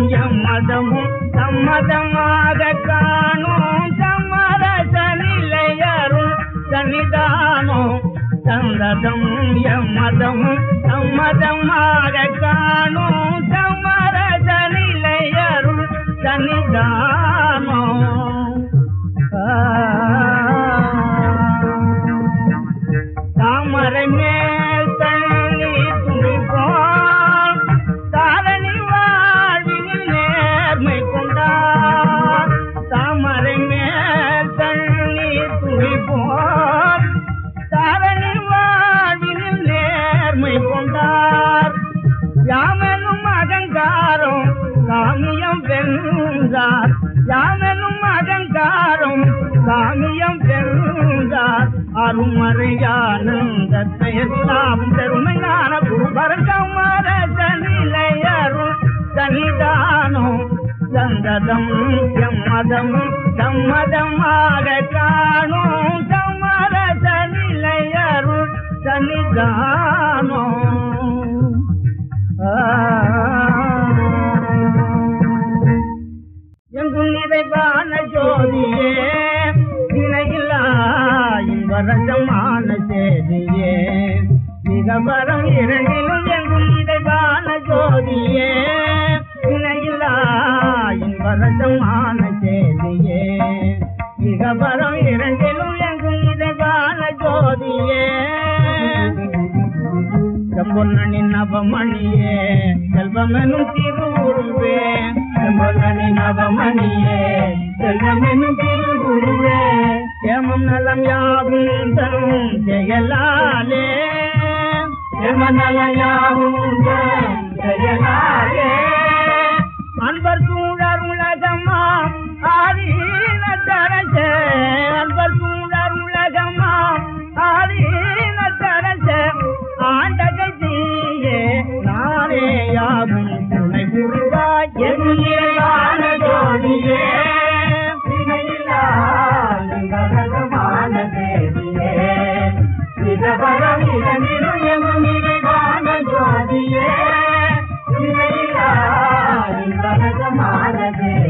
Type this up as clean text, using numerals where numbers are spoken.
எம்மதமும் சம்மதமாக காணும் சமரச நிலையருள் சன்னிதானம் சந்ததம் எம்மதமும் சம்மதமாக காணும் சமரச நிலையருள் சன்னிதானம் தாமரை மேல் தள்ளி துணிப்போம் தாரணி வாழ்வில் நேர்மை கொண்டார் தாமரை மேல் தள்ளி துணிப்போம் தாரணி வாழ்வில் நேர்மை கொண்டார் யாமெனும் அகங்காரம் சாமியம் வென்றார் யாமெனும் அகங்காரம் சாமியம் வென்றார் அருமறையானந்தத்தை எல்லாம் பெருமையான குருபரசமரச நிலையருள் சன்னிதானம் சந்ததம் எம்மதம் சம்மதமாக காணும் சமரச நிலையருள் சன்னிதானம் எங்கும் நிறைவான ஜோதியே இணையில்லா இன்பரசமான சேதியே சிகம்பரம் இரண்டிலும் எங்கும் நிறைவான ஜோதியே இணையில்லா இன்பரசமான சேதியே சிகம்பரம் இரண்டிலும் எங்கும் நிறைவான ஜோதியே செம்பொன்னி நவமணியே செல்வமெனும் திருவுருவே செம்பொன்னி நவமணியே செல்வமெனும் திருவுருவே ஏமம் நலம் யாவும் தரும் செயலாலே ஏம நலம் யாவும் தரும் செயலாலே அன்பர் சூழர் உலகமா ஆதீன தரச அன்பர் சூழர் உலகமா ஆதீன தரச ஆண்டகை தீயே நானே யாவும் துணை புரிவாய் எங்கிலான ஜோதியே இணையிலான தேவியே சிதம்பரம் இரண்டிலும் எங்கும் நிறைவான ஜோதியே இணையிலான தேவியே